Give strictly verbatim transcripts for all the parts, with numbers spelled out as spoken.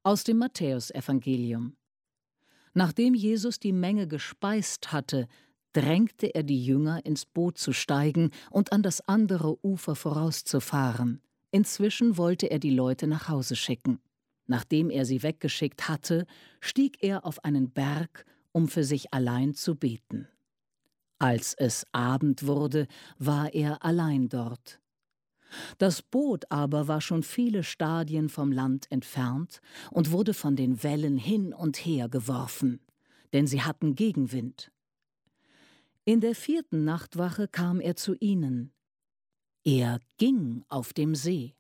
Aus dem Matthäusevangelium. Nachdem Jesus die Menge gespeist hatte, drängte er die Jünger, ins Boot zu steigen und an das andere Ufer vorauszufahren. Inzwischen wollte er die Leute nach Hause schicken. Nachdem er sie weggeschickt hatte, stieg er auf einen Berg, um für sich allein zu beten. Als es Abend wurde, war er allein dort. Das Boot aber war schon viele Stadien vom Land entfernt und wurde von den Wellen hin und her geworfen, denn sie hatten Gegenwind. In der vierten Nachtwache kam er zu ihnen. Er ging auf dem See.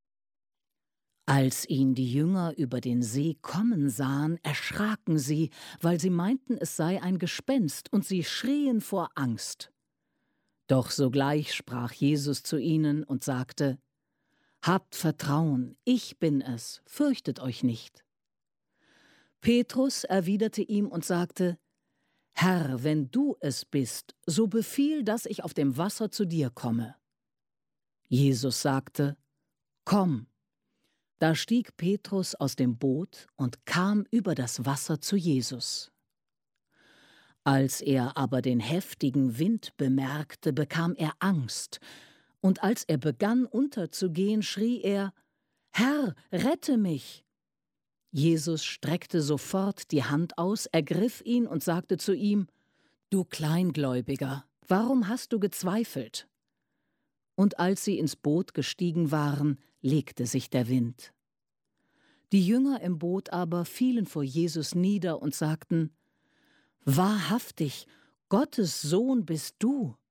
Als ihn die Jünger über den See kommen sahen, erschraken sie, weil sie meinten, es sei ein Gespenst, und sie schrien vor Angst. Doch sogleich sprach Jesus zu ihnen und sagte: Habt Vertrauen, ich bin es, fürchtet euch nicht. Petrus erwiderte ihm und sagte: Herr, wenn du es bist, so befiehl, dass ich auf dem Wasser zu dir komme. Jesus sagte: Komm. Da stieg Petrus aus dem Boot und kam über das Wasser zu Jesus. Als er aber den heftigen Wind bemerkte, bekam er Angst, und als er begann unterzugehen, schrie er: Herr, rette mich! Jesus streckte sofort die Hand aus, ergriff ihn und sagte zu ihm: Du Kleingläubiger, warum hast du gezweifelt? Und als sie ins Boot gestiegen waren, legte sich der Wind. Die Jünger im Boot aber fielen vor Jesus nieder und sagten: Wahrhaftig, Gottes Sohn bist du.